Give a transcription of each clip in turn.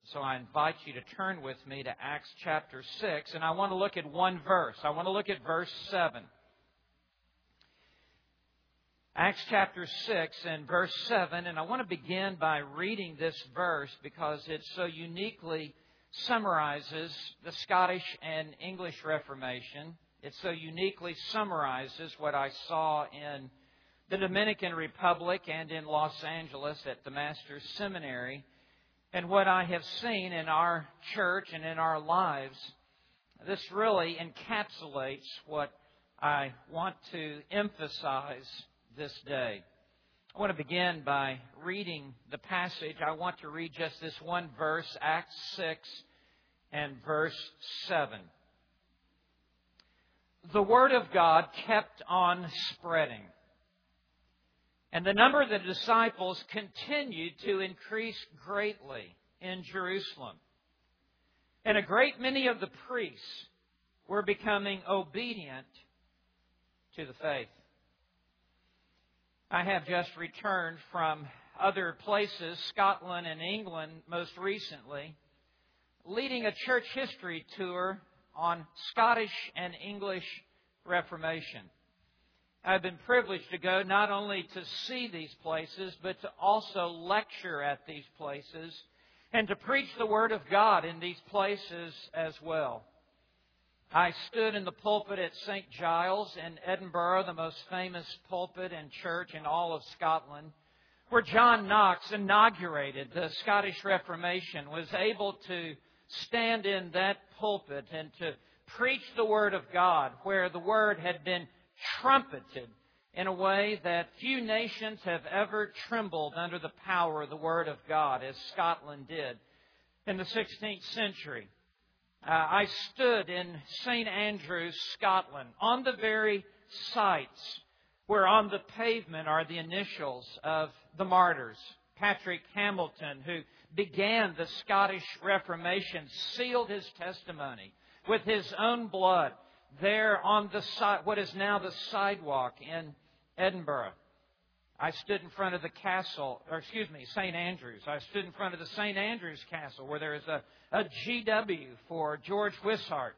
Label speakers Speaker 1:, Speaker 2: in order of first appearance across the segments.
Speaker 1: So I invite you to turn with me to Acts chapter 6, and I want to look at one verse. I want to look at verse 7. Acts chapter 6 and verse 7, and I want to begin by reading this verse because it so uniquely summarizes the Scottish and English Reformation. It so uniquely summarizes what I saw in the Dominican Republic and in Los Angeles at the Master's Seminary, and what I have seen in our church and in our lives. This really encapsulates what I want to emphasize this day. I want to begin by reading the passage. I want to read just this one verse, Acts 6 and verse 7. The Word of God kept on spreading, and the number of the disciples continued to increase greatly in Jerusalem. And a great many of the priests were becoming obedient to the faith. I have just returned from other places, Scotland and England most recently, leading a church history tour on Scottish and English Reformation. I've been privileged to go not only to see these places, but to also lecture at these places and to preach the Word of God in these places as well. I stood in the pulpit at St. Giles in Edinburgh, the most famous pulpit and church in all of Scotland, where John Knox inaugurated the Scottish Reformation, was able to stand in that pulpit and to preach the Word of God, where the Word had been trumpeted in a way that few nations have ever trembled under the power of the Word of God, as Scotland did in the 16th century. I stood in St. Andrews, Scotland, on the very sites where on the pavement are the initials of the martyrs. Patrick Hamilton, who began the Scottish Reformation, sealed his testimony with his own blood there on the what is now the sidewalk in Edinburgh. I stood in front of the castle, St. Andrews. I stood in front of the St. Andrews Castle where there is a GW for George Wishart,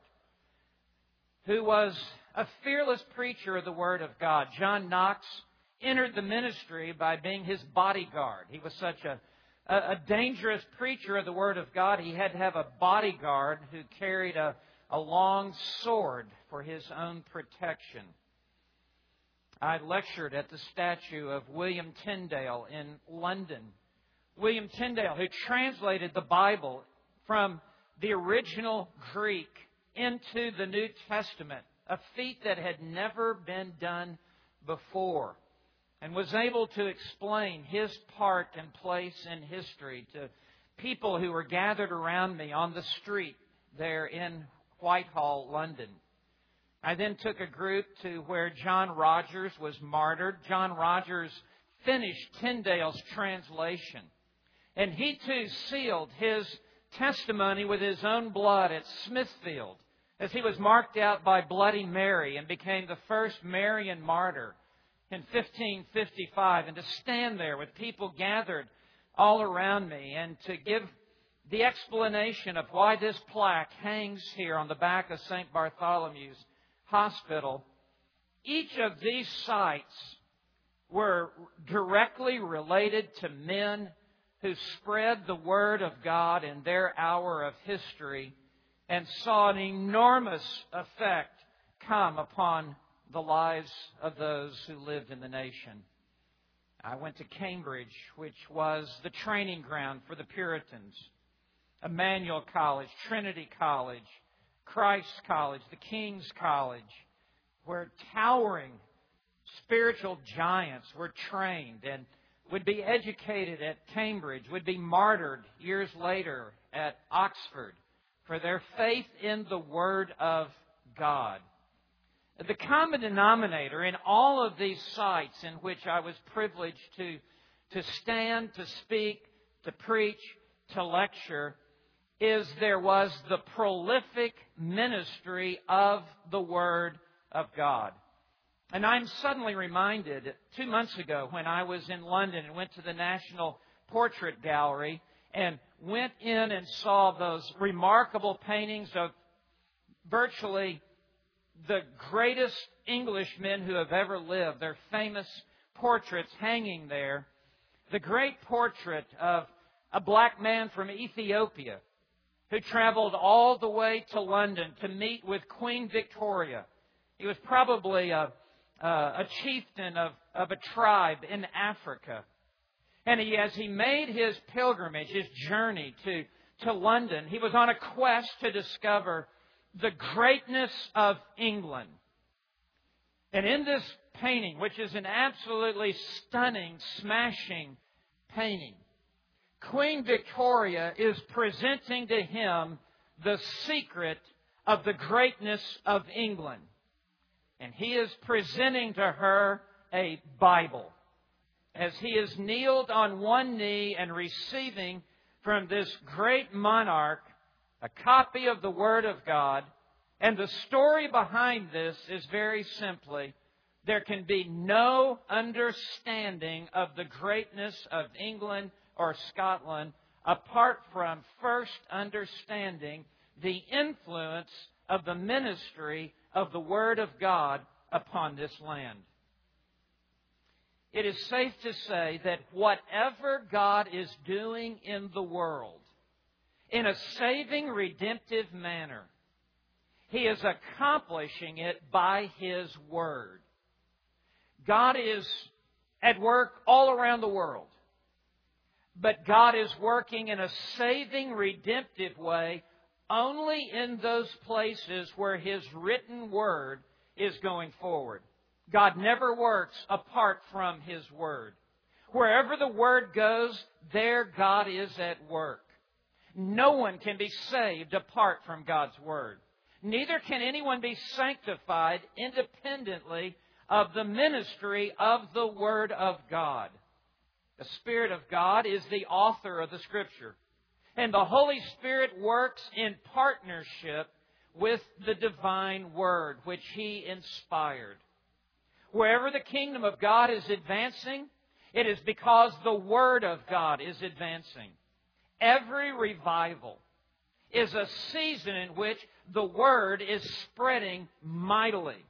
Speaker 1: who was a fearless preacher of the Word of God. John Knox entered the ministry by being his bodyguard. He was such a dangerous preacher of the Word of God, he had to have a bodyguard who carried a long sword for his own protection. I lectured at the statue of William Tyndale in London. William Tyndale, who translated the Bible from the original Greek into the New Testament, a feat that had never been done before, and was able to explain his part and place in history to people who were gathered around me on the street there in Whitehall, London. I then took a group to where John Rogers was martyred. John Rogers finished Tyndale's translation, and he too sealed his testimony with his own blood at Smithfield as he was marked out by Bloody Mary and became the first Marian martyr in 1555. And to stand there with people gathered all around me and to give the explanation of why this plaque hangs here on the back of St. Bartholomew's Hospital. Each of these sites were directly related to men who spread the Word of God in their hour of history and saw an enormous effect come upon the lives of those who lived in the nation. I went to Cambridge, which was the training ground for the Puritans. Emmanuel College, Trinity College, Christ College, the King's College, where towering spiritual giants were trained and would be educated at Cambridge, would be martyred years later at Oxford for their faith in the Word of God. The common denominator in all of these sites in which I was privileged to stand, to speak, to preach, to lecture, is there was the prolific ministry of the Word of God. And I'm suddenly reminded 2 months ago when I was in London and went to the National Portrait Gallery and went in and saw those remarkable paintings of virtually the greatest Englishmen who have ever lived, their famous portraits hanging there. The great portrait of a black man from Ethiopia who traveled all the way to London to meet with Queen Victoria. He was probably a chieftain of a tribe in Africa. And as he made his pilgrimage, his journey to London, he was on a quest to discover the greatness of England. And in this painting, which is an absolutely stunning, smashing painting, Queen Victoria is presenting to him the secret of the greatness of England. And he is presenting to her a Bible as he is kneeled on one knee and receiving from this great monarch a copy of the Word of God. And the story behind this is very simply, there can be no understanding of the greatness of England or Scotland apart from first understanding the influence of the ministry of the Word of God upon this land. It is safe to say that whatever God is doing in the world, in a saving, redemptive manner, He is accomplishing it by His Word. God is at work all around the world, but God is working in a saving, redemptive way only in those places where His written Word is going forward. God never works apart from His Word. Wherever the Word goes, there God is at work. No one can be saved apart from God's Word. Neither can anyone be sanctified independently of the ministry of the Word of God. The Spirit of God is the author of the Scripture. And the Holy Spirit works in partnership with the divine Word, which He inspired. Wherever the kingdom of God is advancing, it is because the Word of God is advancing. Every revival is a season in which the Word is spreading mightily.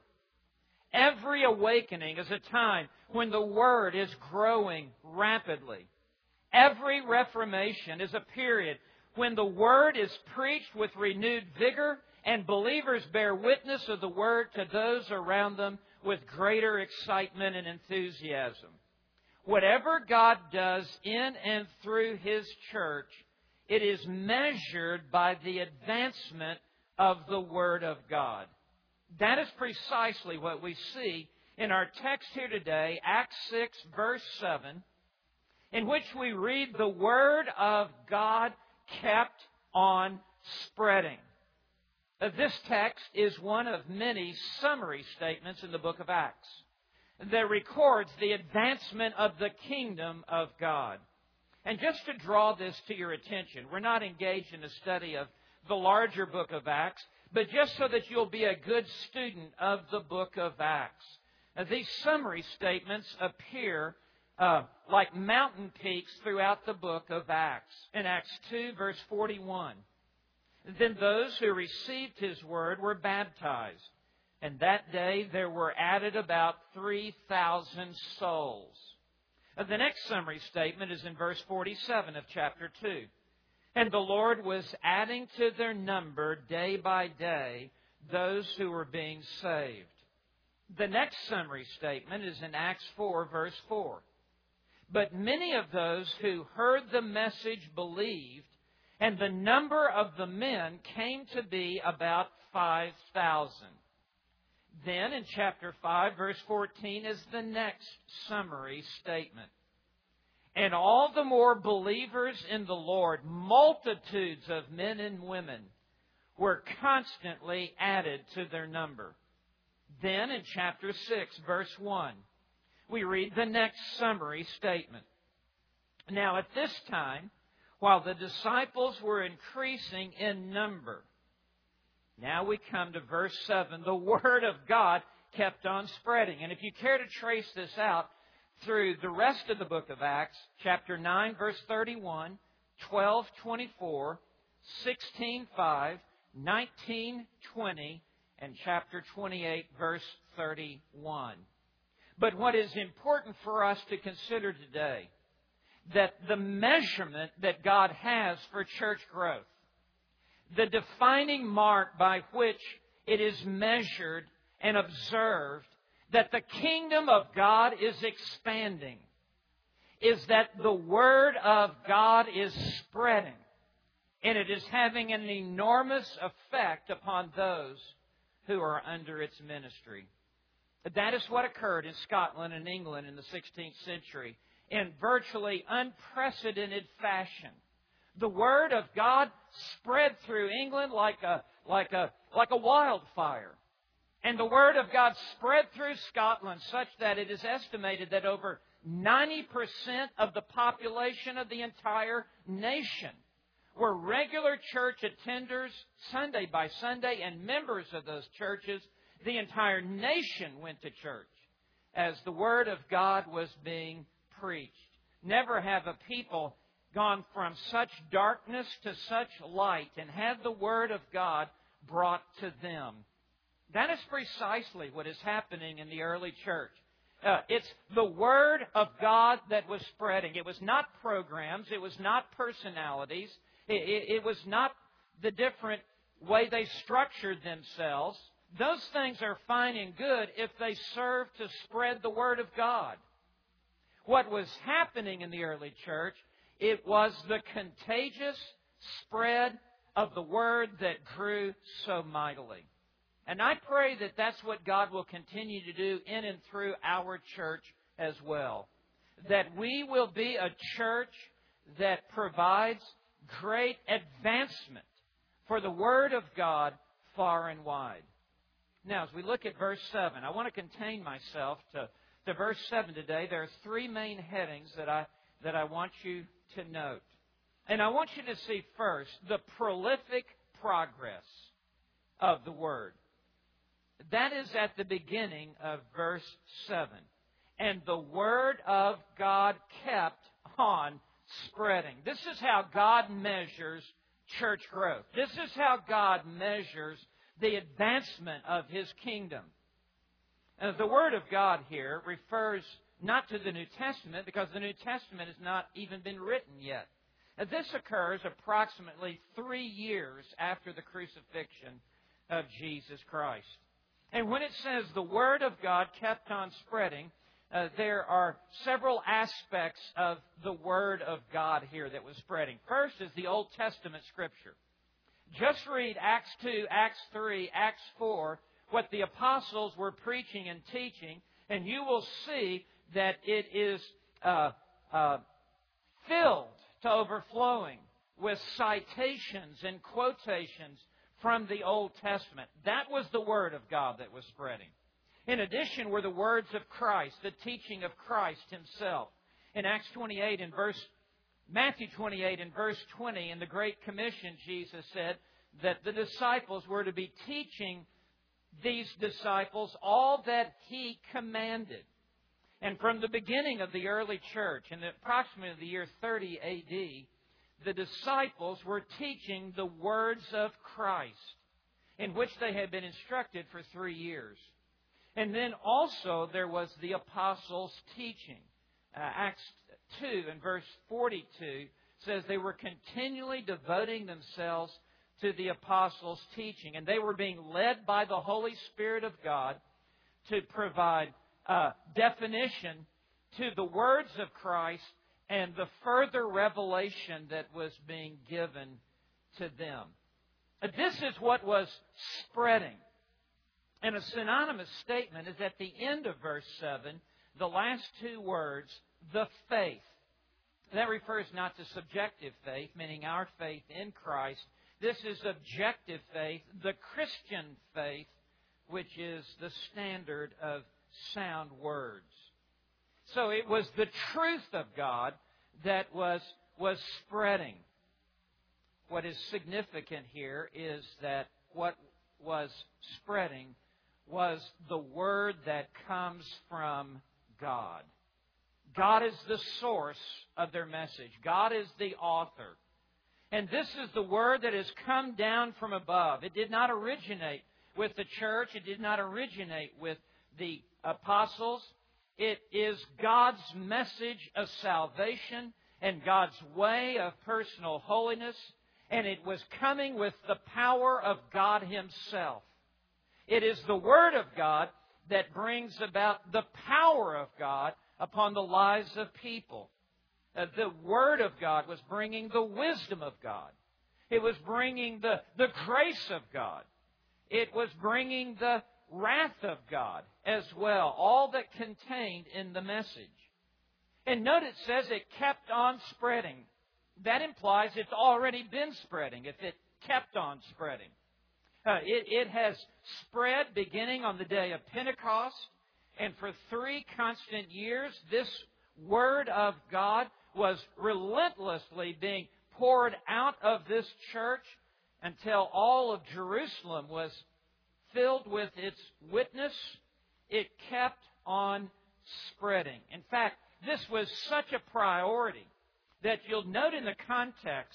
Speaker 1: Every awakening is a time when the Word is growing rapidly. Every reformation is a period when the Word is preached with renewed vigor and believers bear witness of the Word to those around them with greater excitement and enthusiasm. Whatever God does in and through His church, it is measured by the advancement of the Word of God. That is precisely what we see in our text here today, Acts 6, verse 7, in which we read the Word of God kept on spreading. This text is one of many summary statements in the book of Acts that records the advancement of the kingdom of God. And just to draw this to your attention, we're not engaged in a study of the larger book of Acts, but just so that you'll be a good student of the book of Acts. These summary statements appear like mountain peaks throughout the book of Acts. In Acts 2, verse 41, then those who received His word were baptized, and that day there were added about 3,000 souls. The next summary statement is in verse 47 of chapter 2. And the Lord was adding to their number day by day those who were being saved. The next summary statement is in Acts 4, verse 4. But many of those who heard the message believed, and the number of the men came to be about 5,000. Then in chapter 5, verse 14 is the next summary statement. And all the more believers in the Lord, multitudes of men and women, were constantly added to their number. Then in chapter 6, verse 1, we read the next summary statement. Now at this time, while the disciples were increasing in number, now we come to verse 7, the Word of God kept on spreading. And if you care to trace this out through the rest of the book of Acts, chapter 9, verse 31, 12:24, 16:5, 19:20, and chapter 28, verse 31. But what is important for us to consider today, that the measurement that God has for church growth, the defining mark by which it is measured and observed that the kingdom of God is expanding, is that the Word of God is spreading, and it is having an enormous effect upon those who are under its ministry. That is what occurred in Scotland and England in the 16th century in virtually unprecedented fashion. The Word of God spread through England like a wildfire. And the Word of God spread through Scotland such that it is estimated that over 90% of the population of the entire nation were regular church attenders Sunday by Sunday and members of those churches. The entire nation went to church as the Word of God was being preached. Never have a people gone from such darkness to such light and had the Word of God brought to them. That is precisely what is happening in the early church. It's the Word of God that was spreading. It was not programs. It was not personalities. It was not the different way they structured themselves. Those things are fine and good if they serve to spread the Word of God. What was happening in the early church, it was the contagious spread of the Word that grew so mightily. And I pray that that's what God will continue to do in and through our church as well. That we will be a church that provides great advancement for the Word of God far and wide. Now, as we look at verse 7, I want to contain myself to verse 7 today. There are three main headings that I want you to note. And I want you to see first the prolific progress of the Word. That is at the beginning of verse 7. And the Word of God kept on spreading. This is how God measures church growth. This is how God measures the advancement of His kingdom. And the Word of God here refers not to the New Testament, because the New Testament has not even been written yet. And this occurs approximately 3 years after the crucifixion of Jesus Christ. And when it says the Word of God kept on spreading, there are several aspects of the Word of God here that was spreading. First is the Old Testament Scripture. Just read Acts 2, Acts 3, Acts 4, what the apostles were preaching and teaching, and you will see that it is filled to overflowing with citations and quotations from the Old Testament. That was the Word of God that was spreading. In addition were the words of Christ, the teaching of Christ Himself. In Matthew 28 and verse 20, in the Great Commission, Jesus said that the disciples were to be teaching these disciples all that He commanded. And from the beginning of the early church, in approximately the year 30 A.D., the disciples were teaching the words of Christ, in which they had been instructed for 3 years. And then also there was the apostles' teaching. Acts 2 and verse 42 says they were continually devoting themselves to the apostles' teaching. And they were being led by the Holy Spirit of God to provide definition to the words of Christ and the further revelation that was being given to them. This is what was spreading. And a synonymous statement is at the end of verse 7, the last two words, the faith. That refers not to subjective faith, meaning our faith in Christ. This is objective faith, the Christian faith, which is the standard of sound words. So it was the truth of God that was spreading. What is significant here is that what was spreading was the Word that comes from God. God is the source of their message. God is the author. And this is the Word that has come down from above. It did not originate with the church. It did not originate with the apostles. It is God's message of salvation and God's way of personal holiness. And it was coming with the power of God Himself. It is the Word of God that brings about the power of God upon the lives of people. The Word of God was bringing the wisdom of God. It was bringing the grace of God. It was bringing the wrath of God as well, all that contained in the message. And note it says it kept on spreading. That implies it's already been spreading, if it kept on spreading. It has spread beginning on the day of Pentecost, and for 3 constant years, this Word of God was relentlessly being poured out of this church until all of Jerusalem was filled with its witness. It kept on spreading. In fact, this was such a priority that you'll note in the context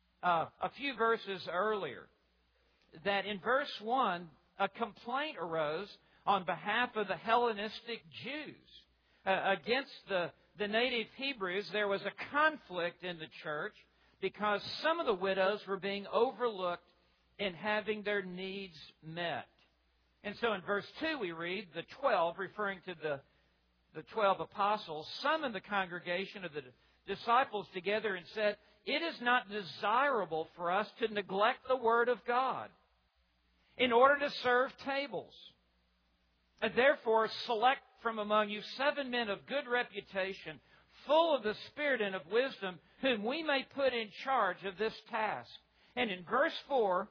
Speaker 1: a few verses earlier that in verse 1, a complaint arose on behalf of the Hellenistic Jews against the native Hebrews. There was a conflict in the church because some of the widows were being overlooked in having their needs met. And so in verse 2 we read, the 12, referring to the 12 apostles, summoned the congregation of the disciples together and said, "It is not desirable for us to neglect the Word of God in order to serve tables. And therefore select from among you 7 men of good reputation, full of the Spirit and of wisdom, whom we may put in charge of this task." And in verse 4,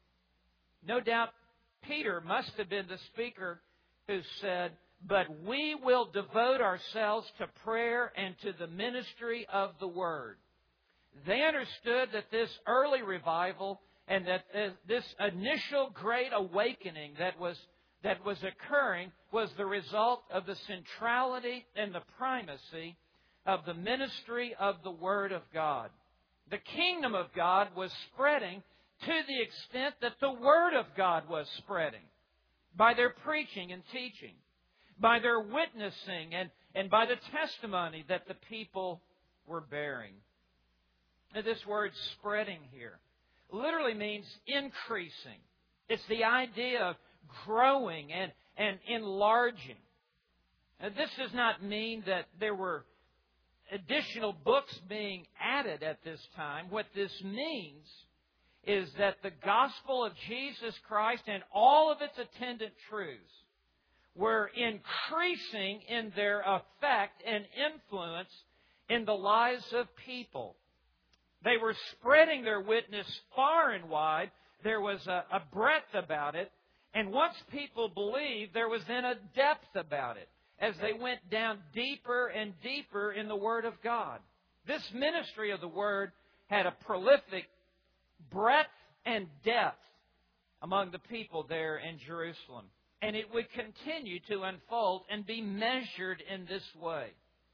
Speaker 1: no doubt Peter must have been the speaker who said, "But we will devote ourselves to prayer and to the ministry of the Word." They understood that this early revival and that this initial great awakening that was occurring was the result of the centrality and the primacy of the ministry of the Word of God. The kingdom of God was spreading to the extent that the Word of God was spreading by their preaching and teaching, by their witnessing, and by the testimony that the people were bearing. Now, this word spreading here literally means increasing. It's the idea of growing and enlarging. Now, this does not mean that there were additional books being added at this time. What this means is that the gospel of Jesus Christ and all of its attendant truths were increasing in their effect and influence in the lives of people. They were spreading their witness far and wide. There was a breadth about it. And once people believed, there was then a depth about it as they went down deeper and deeper in the Word of God. This ministry of the Word had a prolific breadth and depth among the people there in Jerusalem. And it would continue to unfold and be measured in this way.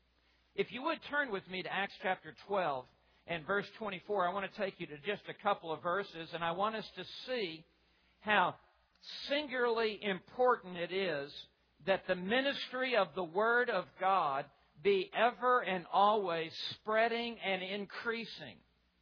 Speaker 1: If you would turn with me to Acts chapter 12 and verse 24, I want to take you to just a couple of verses, and I want us to see how singularly important it is that the ministry of the Word of God be ever and always spreading and increasing.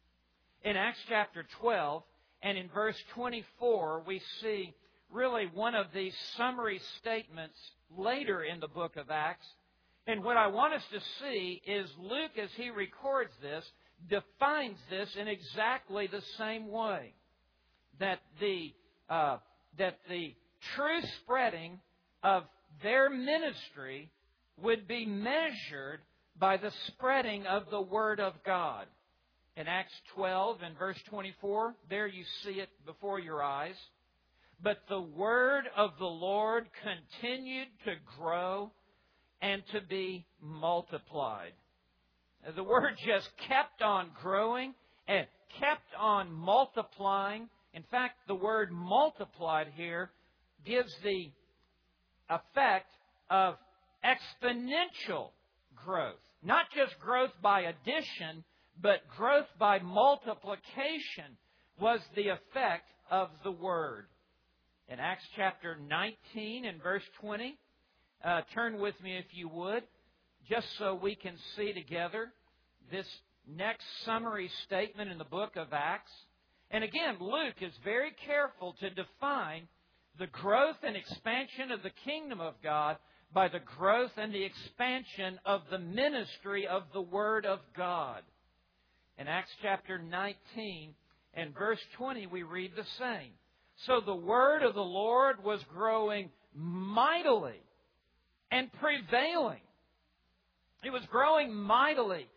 Speaker 1: In Acts chapter 12 and in verse 24, we see really one of these summary statements later in the book of Acts. And what I want us to see is Luke, as he records this, defines this in exactly the same way. That the true spreading of their ministry would be measured by the spreading of the Word of God. In Acts 12 and verse 24, there you see it before your eyes. But the Word of the Lord continued to grow and to be multiplied. The Word just kept on growing and kept on multiplying. In fact, the word multiplied here gives the effect of exponential growth. Not just growth by addition, but growth by multiplication was the effect of the Word. In Acts chapter 19 and verse 20, turn with me if you would, just so we can see together this next summary statement in the book of Acts. And again, Luke is very careful to define the growth and expansion of the kingdom of God by the growth and the expansion of the ministry of the Word of God. In Acts chapter 19 and verse 20, we read the same. So the word of the Lord was growing mightily and prevailing. It was growing mightily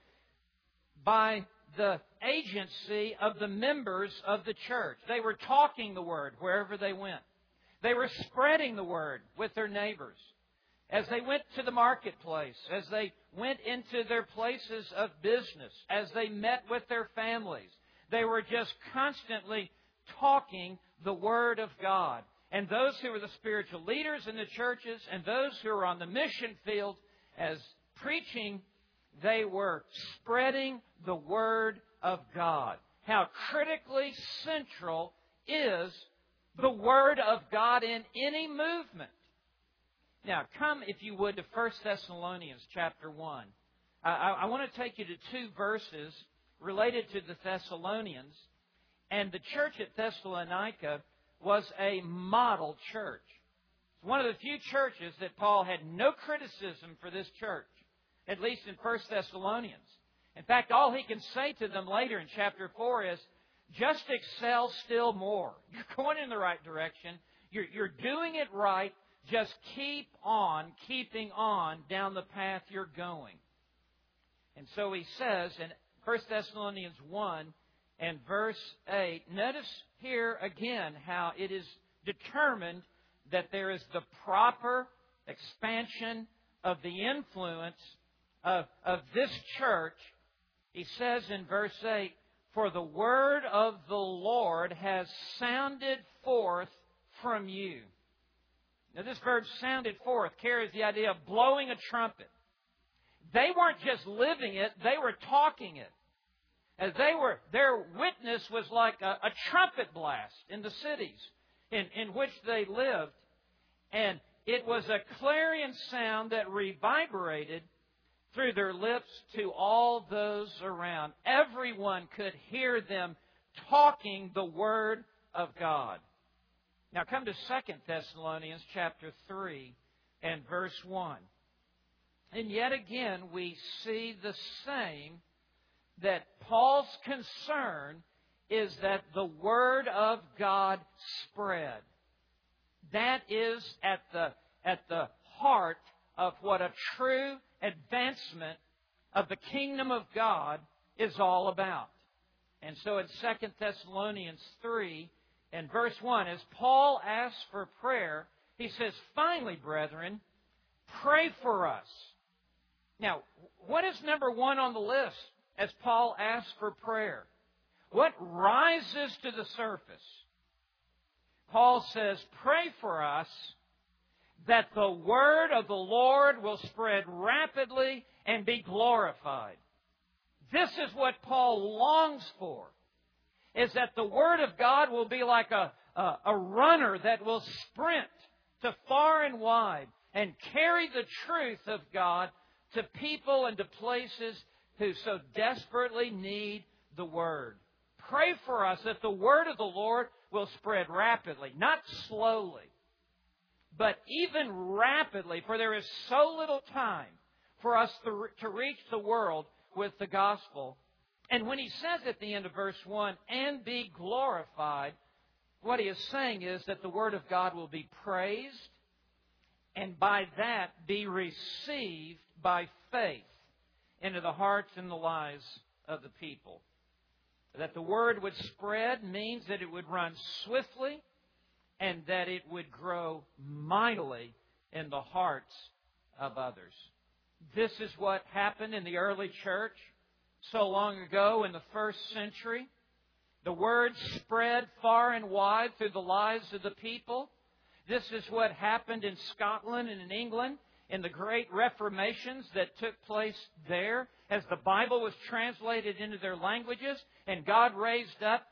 Speaker 1: by the agency of the members of the church. They were talking the Word wherever they went. They were spreading the Word with their neighbors. As they went to the marketplace, as they went into their places of business, as they met with their families, they were just constantly talking the Word of God. And those who were the spiritual leaders in the churches and those who were on the mission field as preaching, they were spreading the Word of God. How critically central is the Word of God in any movement. Now, come, if you would, to 1 Thessalonians chapter 1. I want to take you to two verses related to the Thessalonians. And the church at Thessalonica was a model church. It's one of the few churches that Paul had no criticism for this church, at least in 1 Thessalonians. In fact, all he can say to them later in chapter 4 is, just excel still more. You're going in the right direction. You're doing it right. Just keep on keeping on down the path you're going. And so he says in 1 Thessalonians 1 and verse 8, notice here again how it is determined that there is the proper expansion of the influence of this church. He says in verse 8, for the word of the Lord has sounded forth from you. Now this verb sounded forth carries the idea of blowing a trumpet. They weren't just living it, they were talking it. As their witness was like a trumpet blast in the cities in which they lived. And it was a clarion sound that reverberated through their lips to all those around. Everyone could hear them talking the Word of God. Now come to 2 Thessalonians chapter 3 and verse 1. And yet again we see the same, that Paul's concern is that the Word of God spread. That is at the heart of what a true advancement of the kingdom of God is all about. And so in 2 Thessalonians 3 and verse 1, as Paul asks for prayer, he says, finally, brethren, pray for us. Now, what is number one on the list as Paul asks for prayer? What rises to the surface? Paul says, pray for us that the word of the Lord will spread rapidly and be glorified. This is what Paul longs for, is that the Word of God will be like a runner that will sprint to far and wide and carry the truth of God to people and to places who so desperately need the Word. Pray for us that the Word of the Lord will spread rapidly, not slowly, but even rapidly, for there is so little time for us to reach the world with the gospel. And when he says at the end of verse 1, and be glorified, what he is saying is that the Word of God will be praised, and by that be received by faith into the hearts and the lives of the people. That the Word would spread means that it would run swiftly and that it would grow mightily in the hearts of others. This is what happened in the early church so long ago in the first century. The Word spread far and wide through the lives of the people. This is what happened in Scotland and in England in the great reformations that took place there, as the Bible was translated into their languages, and God raised up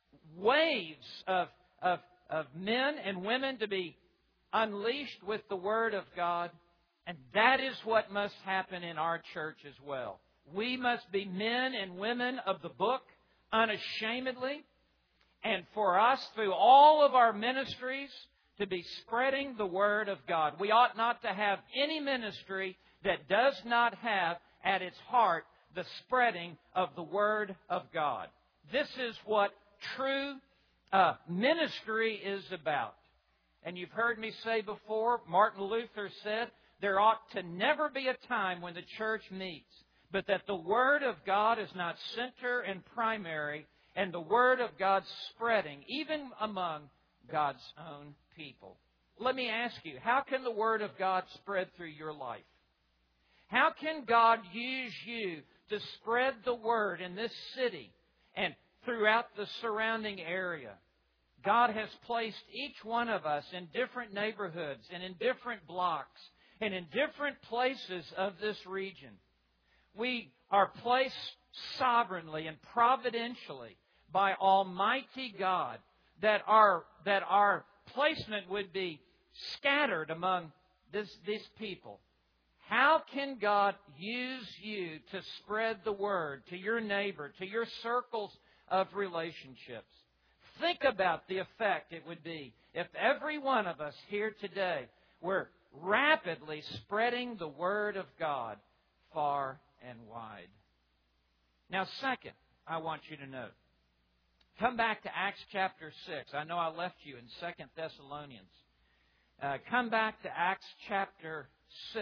Speaker 1: waves of men and women to be unleashed with the Word of God. And that is what must happen in our church as well. We must be men and women of the book unashamedly. And for us, through all of our ministries, to be spreading the Word of God. We ought not to have any ministry that does not have at its heart the spreading of the Word of God. This is what true ministry is about. And you've heard me say before, Martin Luther said, there ought to never be a time when the church meets, but that the Word of God is not center and primary, and the Word of God spreading, even among God's own people. Let me ask you, how can the Word of God spread through your life? How can God use you to spread the Word in this city and throughout the surrounding area? God has placed each one of us in different neighborhoods and in different blocks and in different places of this region. We are placed sovereignly and providentially by Almighty God, that our placement would be scattered among these people. How can God use you to spread the Word to your neighbor, to your circles of relationships? Think about the effect it would be if every one of us here today were rapidly spreading the Word of God far and wide. Now, second, I want you to note. Come back to Acts chapter 6. I know I left you in 2 Thessalonians. Come back to Acts chapter 6.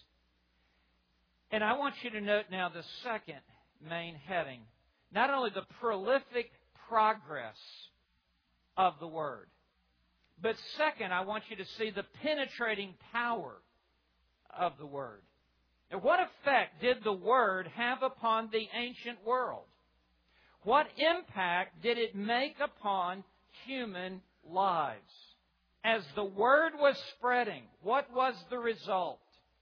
Speaker 1: And I want you to note now the second main heading. Not only the prolific progress of the Word, but second, I want you to see the penetrating power of the Word. Now, what effect did the Word have upon the ancient world? What impact did it make upon human lives? As the Word was spreading, what was the result?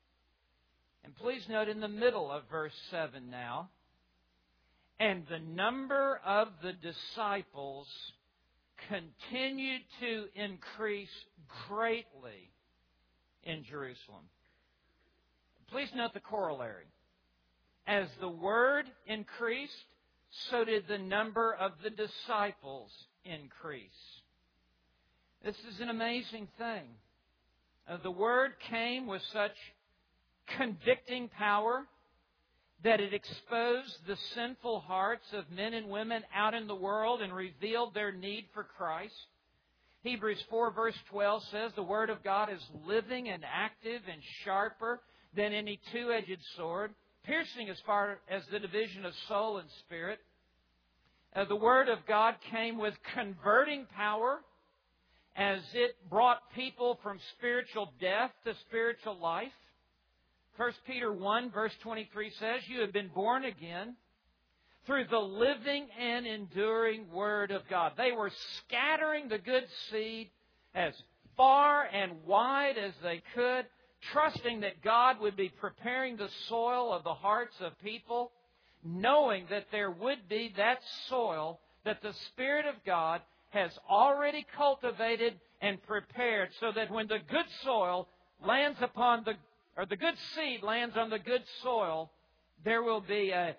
Speaker 1: And please note in the middle of verse 7 now, and the number of the disciples continued to increase greatly in Jerusalem. Please note the corollary. As the Word increased, so did the number of the disciples increase. This is an amazing thing. The Word came with such convicting power that it exposed the sinful hearts of men and women out in the world and revealed their need for Christ. Hebrews 4 verse 12 says the Word of God is living and active and sharper than any two-edged sword, piercing as far as the division of soul and spirit. The Word of God came with converting power as it brought people from spiritual death to spiritual life. 1 Peter 1 verse 23 says, you have been born again through the living and enduring Word of God. They were scattering the good seed as far and wide as they could, trusting that God would be preparing the soil of the hearts of people, knowing that there would be that soil that the Spirit of God has already cultivated and prepared, so that when the good soil lands upon the good seed lands on the good soil, there will be a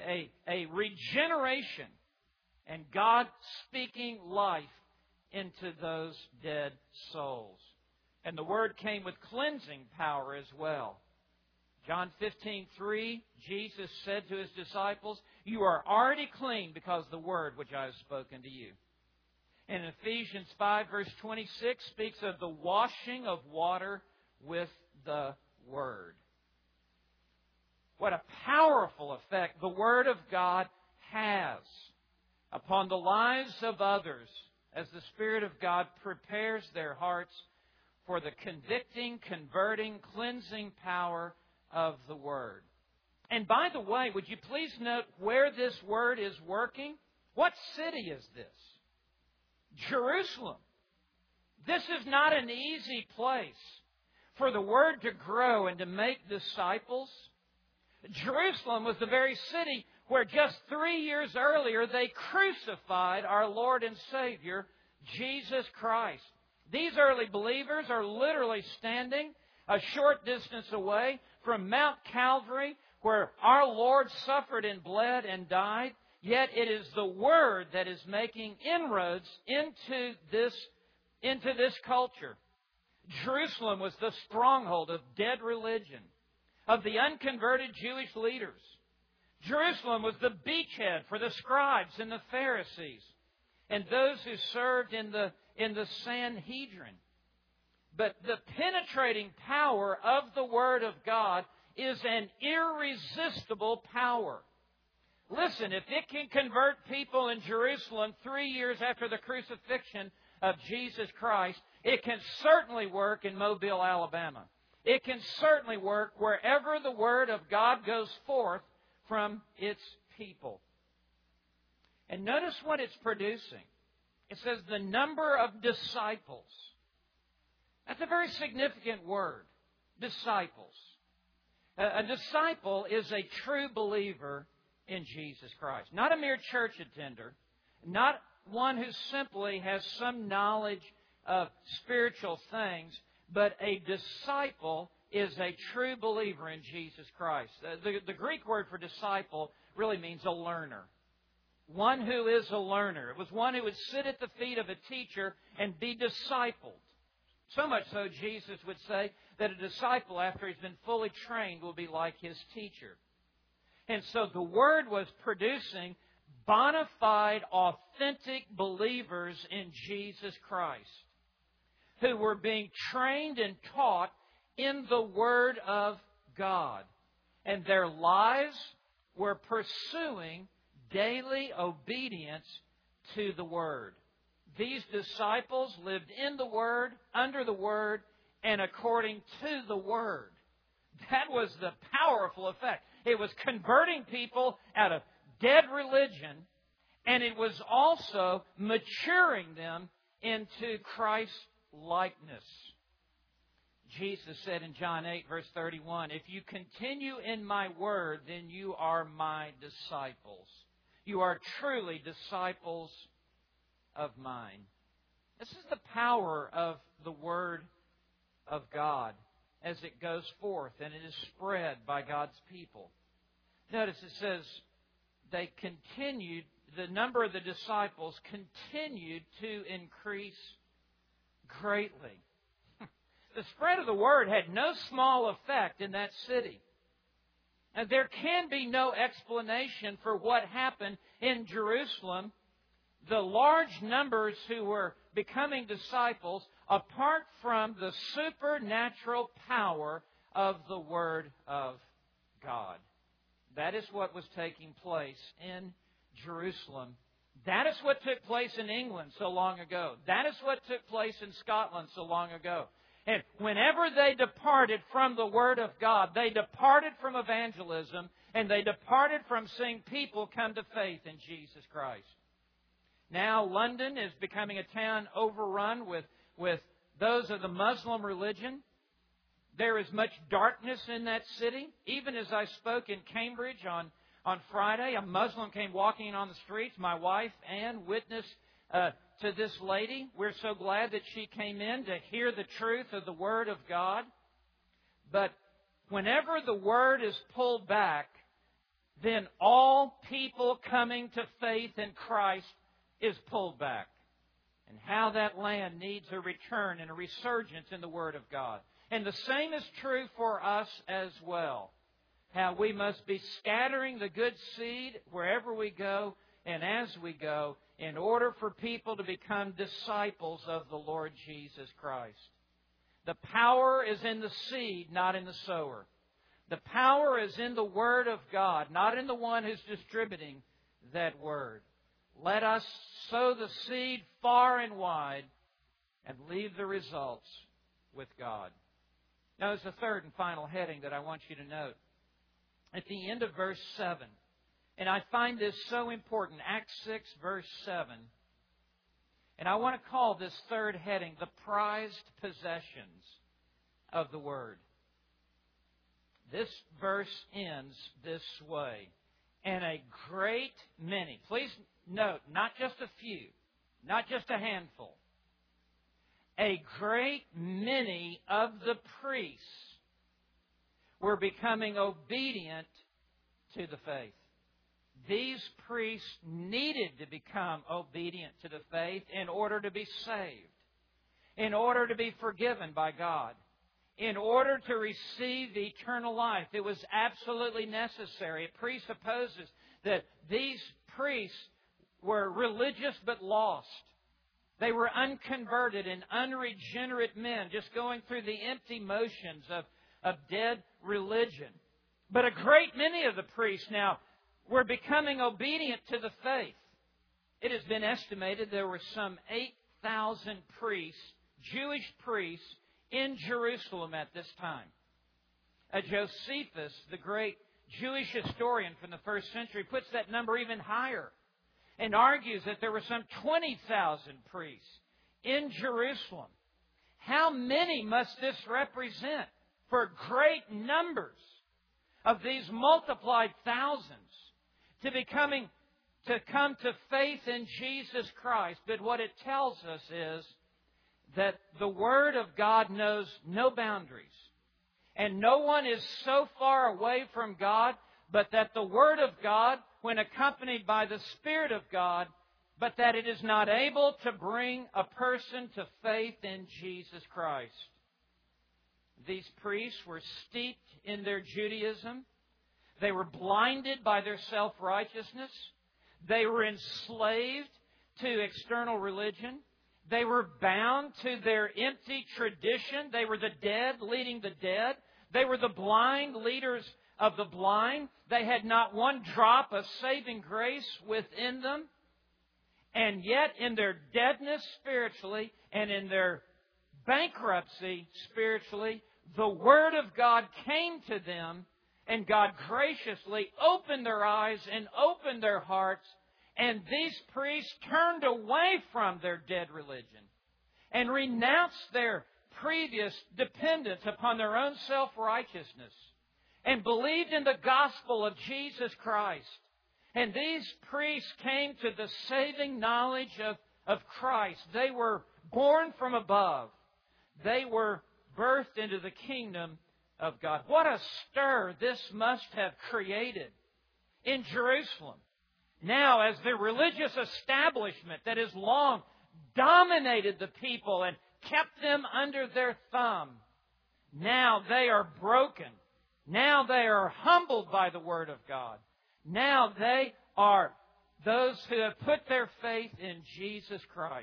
Speaker 1: regeneration and God speaking life into those dead souls. And the Word came with cleansing power as well. John 15:3, Jesus said to His disciples, you are already clean because of the Word which I have spoken to you. And Ephesians 5 verse 26 speaks of the washing of water with the Word. What a powerful effect the Word of God has upon the lives of others as the Spirit of God prepares their hearts for the convicting, converting, cleansing power of the Word. And by the way, would you please note where this Word is working? What city is this? Jerusalem. This is not an easy place. for the Word to grow and to make disciples. Jerusalem was the very city where just 3 years earlier they crucified our Lord and Savior, Jesus Christ. These early believers are literally standing a short distance away from Mount Calvary, where our Lord suffered and bled and died. Yet it is the Word that is making inroads into this culture. Jerusalem was the stronghold of dead religion, of the unconverted Jewish leaders. Jerusalem was the beachhead for the scribes and the Pharisees and those who served in the Sanhedrin. But the penetrating power of the Word of God is an irresistible power. Listen, if it can convert people in Jerusalem 3 years after the crucifixion of Jesus Christ, it can certainly work in Mobile, Alabama. It can certainly work wherever the Word of God goes forth from its people. And notice what it's producing. It says the number of disciples. That's a very significant word, disciples. A disciple is a true believer in Jesus Christ. Not a mere church attender, not one who simply has some knowledge of spiritual things, but a disciple is a true believer in Jesus Christ. The Greek word for disciple really means a learner. One who is a learner. It was one who would sit at the feet of a teacher and be discipled. So much so, Jesus would say that a disciple, after he's been fully trained, will be like his teacher. And so the Word was producing bona fide, authentic believers in Jesus Christ who were being trained and taught in the Word of God. And their lives were pursuing daily obedience to the Word. These disciples lived in the Word, under the Word, and according to the Word. That was the powerful effect. It was converting people out of dead religion, and it was also maturing them into Christ's likeness. Jesus said in John 8, verse 31, "If you continue in my word, then you are my disciples. You are truly disciples of mine." This is the power of the Word of God as it goes forth and it is spread by God's people. Notice it says they continued, the number of the disciples continued to increase greatly. The spread of the Word had no small effect in that city. And there can be no explanation for what happened in Jerusalem, the large numbers who were becoming disciples, apart from the supernatural power of the Word of God. That is what was taking place in Jerusalem. That is what took place in England so long ago. That is what took place in Scotland so long ago. And whenever they departed from the Word of God, they departed from evangelism, and they departed from seeing people come to faith in Jesus Christ. Now London is becoming a town overrun with those of the Muslim religion. There is much darkness in that city. Even as I spoke in Cambridge on Friday, a Muslim came walking on the streets. My wife, Ann, witnessed to this lady. We're so glad that she came in to hear the truth of the Word of God. But whenever the Word is pulled back, then all people coming to faith in Christ is pulled back. And how that land needs a return and a resurgence in the Word of God. And the same is true for us as well. How we must be scattering the good seed wherever we go and as we go, in order for people to become disciples of the Lord Jesus Christ. The power is in the seed, not in the sower. The power is in the Word of God, not in the one who's distributing that Word. Let us sow the seed far and wide and leave the results with God. Now, there's a third and final heading that I want you to note. At the end of verse 7, and I find this so important, Acts 6, verse 7. And I want to call this third heading, the prized possessions of the Word. This verse ends this way. And a great many, please note, not just a few, not just a handful, a great many of the priests were becoming obedient to the faith. These priests needed to become obedient to the faith in order to be saved, in order to be forgiven by God, in order to receive eternal life. It was absolutely necessary. It presupposes that these priests were religious but lost. They were unconverted and unregenerate men, just going through the empty motions of dead religion. But a great many of the priests now were becoming obedient to the faith. It has been estimated there were some 8,000 priests, Jewish priests, in Jerusalem at this time. Josephus, the great Jewish historian from the first century, puts that number even higher and argues that there were some 20,000 priests in Jerusalem. How many must this represent for great numbers of these multiplied thousands to come to faith in Jesus Christ? But what it tells us is that the Word of God knows no boundaries. And no one is so far away from God, but that the Word of God, when accompanied by the Spirit of God, but that it is not able to bring a person to faith in Jesus Christ. These priests were steeped in their Judaism. They were blinded by their self-righteousness. They were enslaved to external religion. They were bound to their empty tradition. They were the dead leading the dead. They were the blind leaders of the blind. They had not one drop of saving grace within them. And yet, in their deadness spiritually and in their bankruptcy spiritually, the Word of God came to them, and God graciously opened their eyes and opened their hearts. And these priests turned away from their dead religion and renounced their previous dependence upon their own self-righteousness and believed in the gospel of Jesus Christ. And these priests came to the saving knowledge of Christ. They were born from above. They were birthed into the kingdom of God. What a stir this must have created in Jerusalem. Now, as the religious establishment that has long dominated the people and kept them under their thumb, now they are broken. Now they are humbled by the Word of God. Now they are those who have put their faith in Jesus Christ.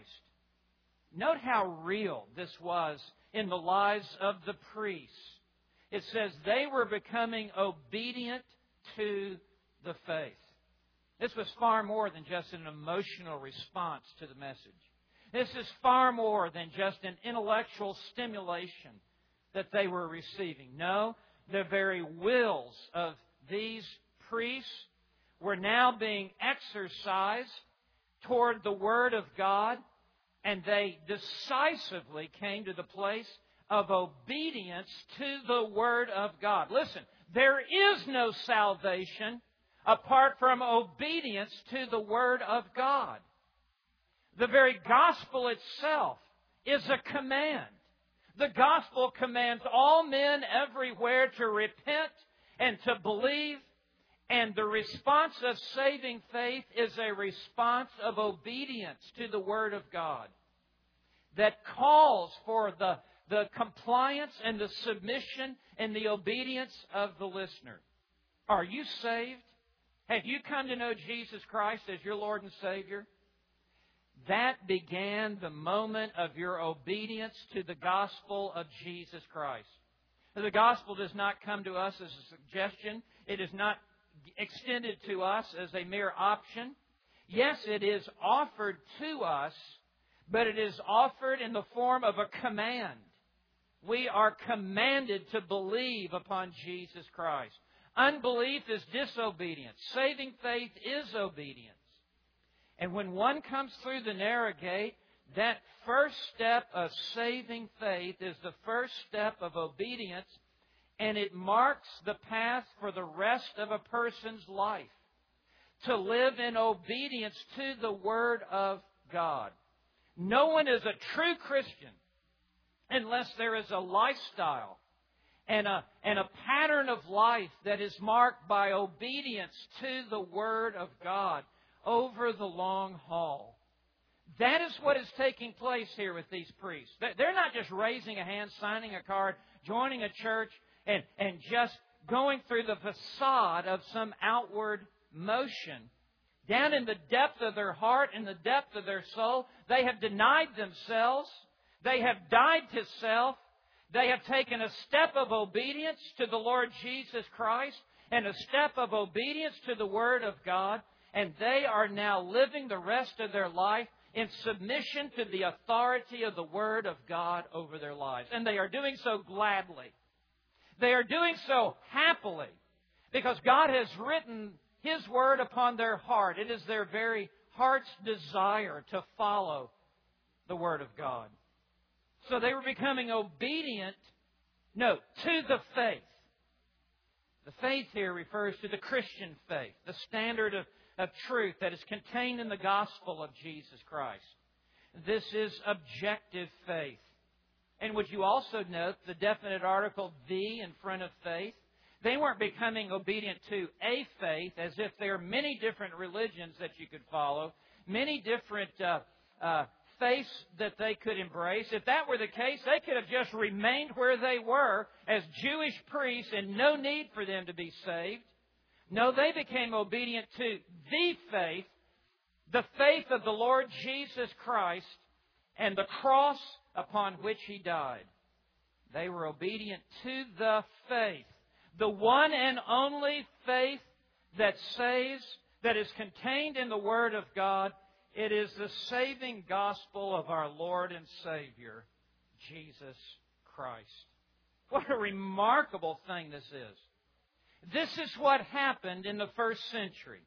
Speaker 1: Note how real this was in the lives of the priests. It says they were becoming obedient to the faith. This was far more than just an emotional response to the message. This is far more than just an intellectual stimulation that they were receiving. No, the very wills of these priests were now being exercised toward the Word of God, and they decisively came to the place of obedience to the Word of God. Listen, there is no salvation apart from obedience to the Word of God. The very gospel itself is a command. The gospel commands all men everywhere to repent and to believe, and the response of saving faith is a response of obedience to the Word of God that calls for the compliance and the submission and the obedience of the listener. Are you saved? Have you come to know Jesus Christ as your Lord and Savior? That began the moment of your obedience to the gospel of Jesus Christ. The gospel does not come to us as a suggestion. It is not extended to us as a mere option. Yes, it is offered to us, but it is offered in the form of a command. We are commanded to believe upon Jesus Christ. Unbelief is disobedience. Saving faith is obedience. And when one comes through the narrow gate, That first step of saving faith is the first step of obedience, and it marks the path for the rest of a person's life. To live in obedience to the Word of God. No one is a true Christian unless there is a lifestyle and a pattern of life that is marked by obedience to the Word of God over the long haul. That is what is taking place here with these priests. They're not just raising a hand, signing a card, joining a church, and just going through the facade of some outward motion. Down in the depth of their heart, in the depth of their soul, they have denied themselves. They have died to self. They have taken a step of obedience to the Lord Jesus Christ and a step of obedience to the Word of God. And they are now living the rest of their life in submission to the authority of the Word of God over their lives. And they are doing so gladly. They are doing so happily because God has written His Word upon their heart. It is their very heart's desire to follow the Word of God. So they were becoming obedient, to the faith. The faith here refers to the Christian faith, the standard of truth that is contained in the gospel of Jesus Christ. This is objective faith. And would you also note the definite article "the" in front of faith? They weren't becoming obedient to a faith as if there are many different religions that you could follow, many different faiths that they could embrace. If that were the case, they could have just remained where they were as Jewish priests and no need for them to be saved. No, they became obedient to the faith of the Lord Jesus Christ and the cross upon which He died. They were obedient to the faith, the one and only faith that saves, that is contained in the Word of God. It is the saving gospel of our Lord and Savior, Jesus Christ. What a remarkable thing this is. This is what happened in the first century.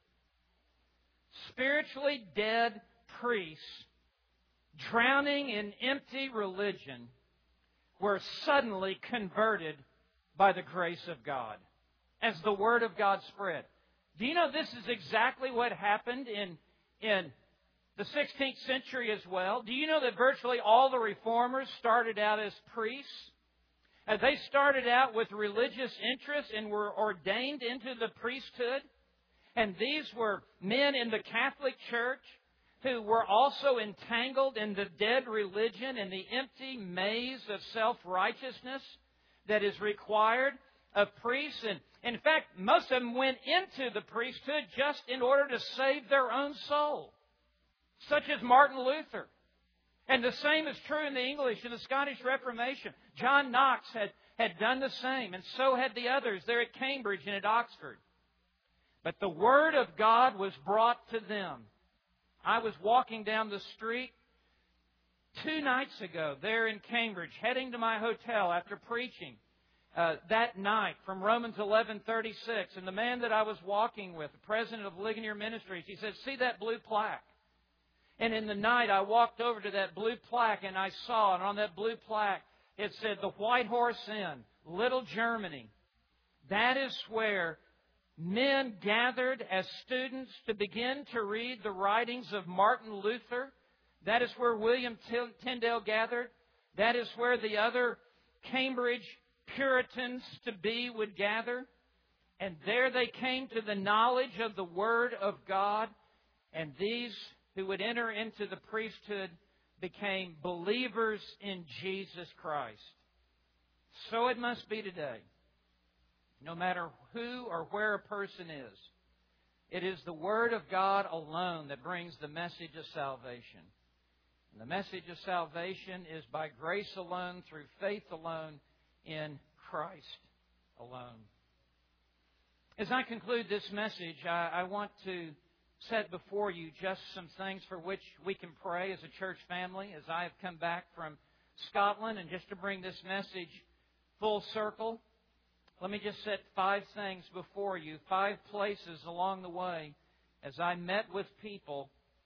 Speaker 1: Spiritually dead priests, drowning in empty religion, were suddenly converted by the grace of God as the Word of God spread. Do you know this is exactly what happened in the 16th century as well? Do you know that virtually all the reformers started out as priests? They started out with religious interests and were ordained into the priesthood. And these were men in the Catholic Church who were also entangled in the dead religion and the empty maze of self-righteousness that is required of priests. And in fact, most of them went into the priesthood just in order to save their own soul, such as Martin Luther. And the same is true in the English and the Scottish Reformation. John Knox had done the same, and so had the others there at Cambridge and at Oxford. But the Word of God was brought to them. I was walking down the street 2 nights ago there in Cambridge, heading to my hotel after preaching that night from Romans 11:36. And the man that I was walking with, the president of Ligonier Ministries, he said, "See that blue plaque?" And in the night, I walked over to that blue plaque and I saw, and on that blue plaque, it said, "The White Horse Inn, Little Germany." That is where men gathered as students to begin to read the writings of Martin Luther. That is where William Tyndale gathered. That is where the other Cambridge Puritans to be would gather. And there they came to the knowledge of the Word of God. And these who would enter into the priesthood became believers in Jesus Christ. So it must be today. No matter who or where a person is, it is the Word of God alone that brings the message of salvation. And the message of salvation is by grace alone, through faith alone, in Christ alone. As I conclude this message, I want to set before you just some things for which we can pray as a church family as I have come back from Scotland. And just to bring this message full circle, let me just set 5 things before you, 5 places along the way as I met with people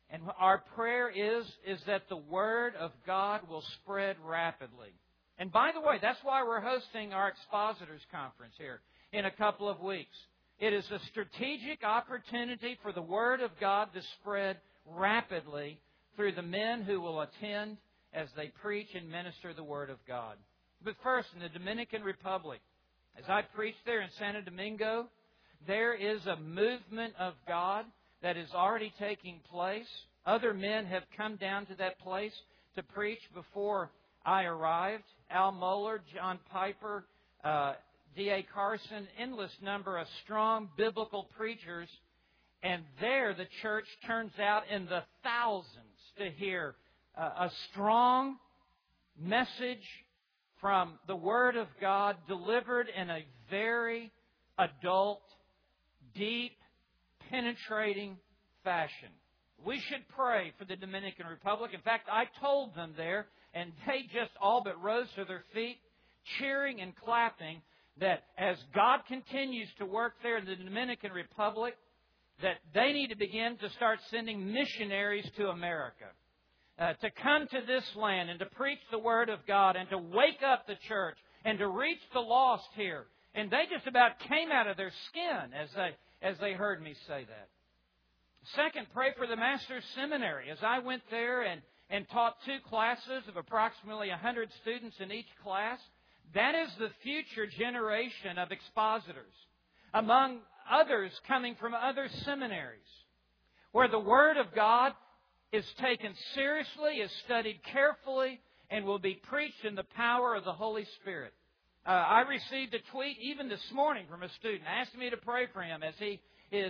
Speaker 1: And our prayer is that the Word of God will spread rapidly. And by the way, that's why we're hosting our Expositors Conference here in a couple of weeks. It is a strategic opportunity for the Word of God to spread rapidly through the men who will attend as they preach and minister the Word of God. But first, in the Dominican Republic, as I preached there in Santo Domingo, there is a movement of God that is already taking place. Other men have come down to that place to preach before I arrived. Al Mohler, John Piper, D.A. Carson, endless number of strong biblical preachers. And there the church turns out in the thousands to hear a strong message from the Word of God delivered in a very adult, deep, penetrating fashion. We should pray for the Dominican Republic. In fact, I told them there, and they just all but rose to their feet, cheering and clapping, that as God continues to work there in the Dominican Republic, that they need to begin to start sending missionaries to America, to come to this land and to preach the Word of God and to wake up the church and to reach the lost here. And they just about came out of their skin as they heard me say that. Second, pray for the Master's Seminary. As I went there and taught 2 classes of approximately 100 students in each class, that is the future generation of expositors, among others coming from other seminaries, where the Word of God is taken seriously, is studied carefully, and will be preached in the power of the Holy Spirit. I received a tweet even this morning from a student asking me to pray for him as he is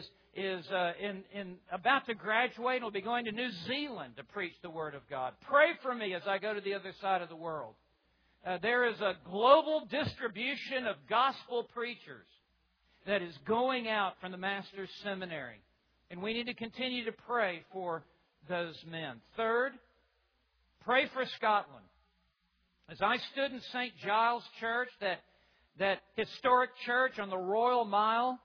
Speaker 1: about to graduate and will be going to New Zealand to preach the Word of God. Pray for me as I go to the other side of the world. There is a global distribution of gospel preachers that is going out from the Master's Seminary. And we need to continue to pray for those men. Third, pray for Scotland. As I stood in St. Giles Church, that historic church on the Royal Mile,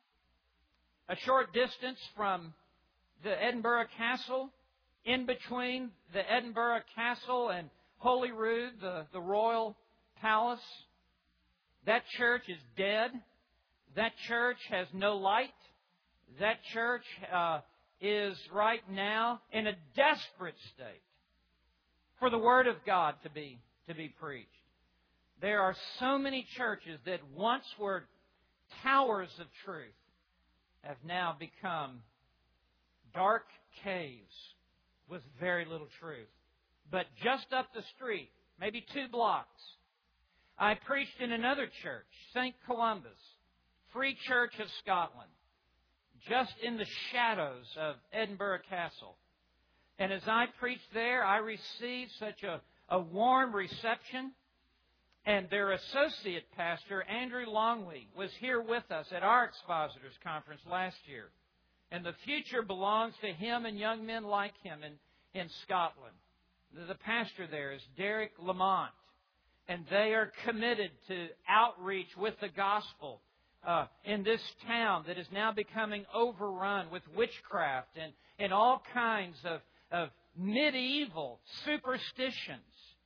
Speaker 1: a short distance from the Edinburgh Castle, in between the Edinburgh Castle and Holyrood, the Royal Palace, that church is dead. That church has no light. That church is right now in a desperate state for the Word of God to be preached. There are so many churches that once were towers of truth have now become dark caves with very little truth. But just up the street, maybe 2 blocks, I preached in another church, St. Columba's, Free Church of Scotland, just in the shadows of Edinburgh Castle. And as I preached there, I received such a warm reception. And their associate pastor, Andrew Longley, was here with us at our Expositors Conference last year. And the future belongs to him and young men like him in Scotland. The pastor there is Derek Lamont. And they are committed to outreach with the gospel in this town that is now becoming overrun with witchcraft and all kinds of medieval superstitions.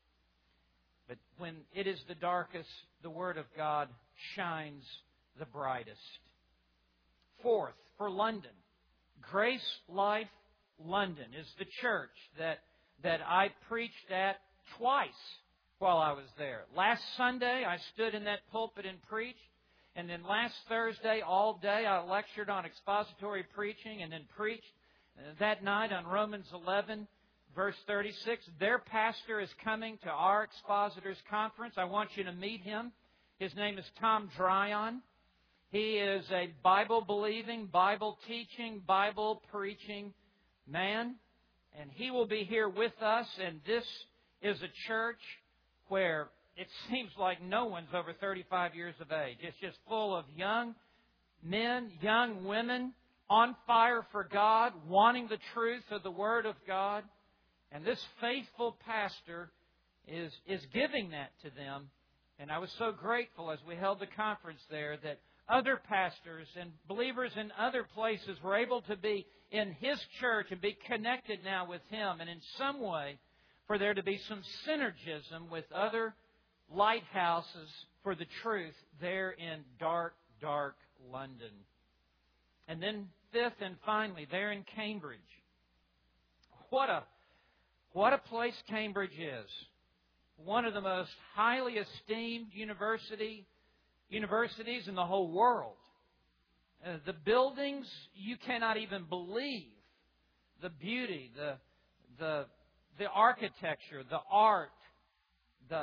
Speaker 1: But when it is the darkest, the Word of God shines the brightest. Fourth, for London, Grace Life London is the church that I preached at twice while I was there. Last Sunday, I stood in that pulpit and preached. And then last Thursday, all day, I lectured on expository preaching and then preached that night on Romans 11, verse 36. Their pastor is coming to our Expositors Conference. I want you to meet him. His name is Tom Dryon. He is a Bible-believing, Bible-teaching, Bible-preaching man. And he will be here with us. And this is a church where it seems like no one's over 35 years of age. It's just full of young men, young women, on fire for God, wanting the truth of the Word of God. And this faithful pastor is giving that to them. And I was so grateful as we held the conference there that other pastors and believers in other places were able to be in His church and be connected now with Him, and in some way for there to be some synergism with other lighthouses for the truth there in dark, dark London. And then fifth and finally, there in Cambridge. What a place Cambridge is. One of the most highly esteemed universities in the whole world. The buildings, you cannot even believe the beauty, the architecture, the art, the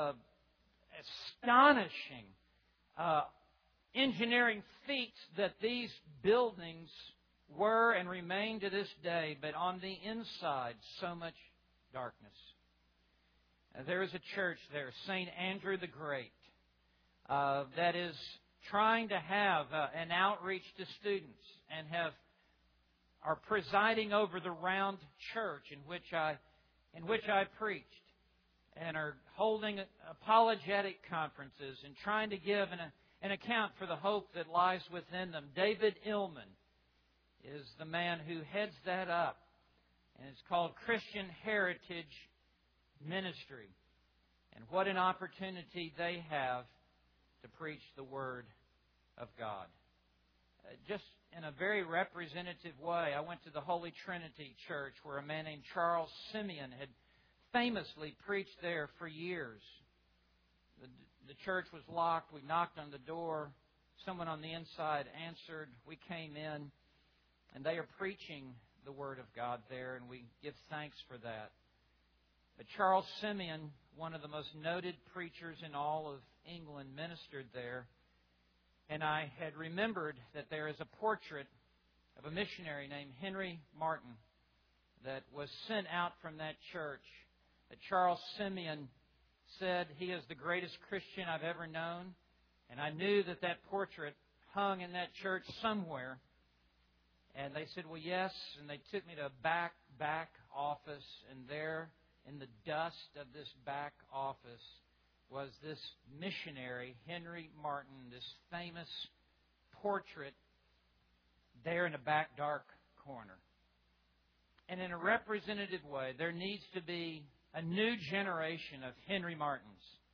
Speaker 1: astonishing engineering feats that these buildings were and remain to this day, but on the inside, so much darkness. There is a church there, St. Andrew the Great, that is trying to have an outreach to students and are presiding over the round church in which I preached, and are holding apologetic conferences and trying to give an account for the hope that lies within them. David Illman is the man who heads that up, and it's called Christian Heritage Ministry. And what an opportunity they have to preach the Word of God. Just in a very representative way, I went to the Holy Trinity Church where a man named Charles Simeon had famously preached there for years. The church was locked. We knocked on the door. Someone on the inside answered. We came in, and they are preaching the Word of God there, and we give thanks for that. But Charles Simeon, one of the most noted preachers in all of England, ministered there. And I had remembered that there is a portrait of a missionary named Henry Martin that was sent out from that church. That Charles Simeon said, he is the greatest Christian I've ever known. And I knew that portrait hung in that church somewhere. And they said, well, yes. And they took me to a back office. And there, in the dust of this back office, was this missionary, Henry Martin, this famous portrait there in a back dark corner. And in a representative way, there needs to be a new generation of Henry Martins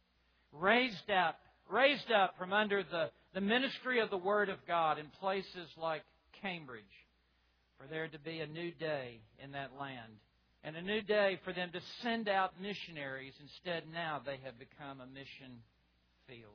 Speaker 1: raised up from under the ministry of the Word of God in places like Cambridge, for there to be a new day in that land. And a new day for them to send out missionaries. Instead, now they have become a mission field.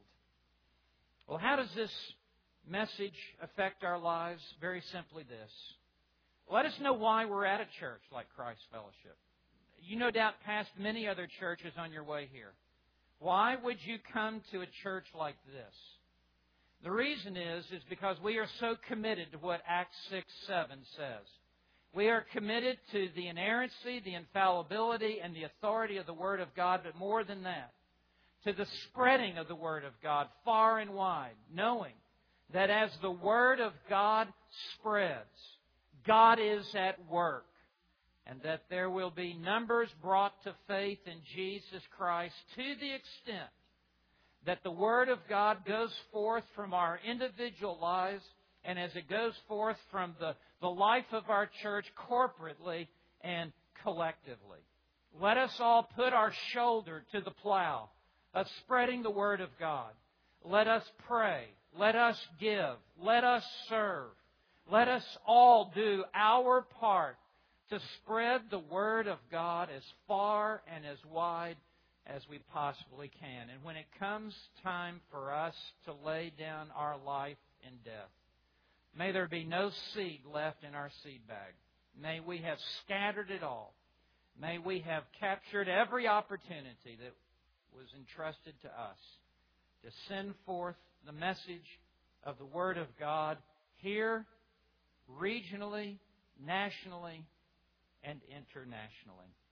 Speaker 1: Well, how does this message affect our lives? Very simply this. Let us know why we're at a church like Christ Fellowship. You no doubt passed many other churches on your way here. Why would you come to a church like this? The reason is because we are so committed to what Acts 6:7 says. We are committed to the inerrancy, the infallibility, and the authority of the Word of God, but more than that, to the spreading of the Word of God far and wide, knowing that as the Word of God spreads, God is at work, and that there will be numbers brought to faith in Jesus Christ to the extent that the Word of God goes forth from our individual lives, and as it goes forth from the life of our church corporately and collectively. Let us all put our shoulder to the plow of spreading the Word of God. Let us pray. Let us give. Let us serve. Let us all do our part to spread the Word of God as far and as wide as we possibly can. And when it comes time for us to lay down our life in death, may there be no seed left in our seed bag. May we have scattered it all. May we have captured every opportunity that was entrusted to us to send forth the message of the Word of God here, regionally, nationally, and internationally.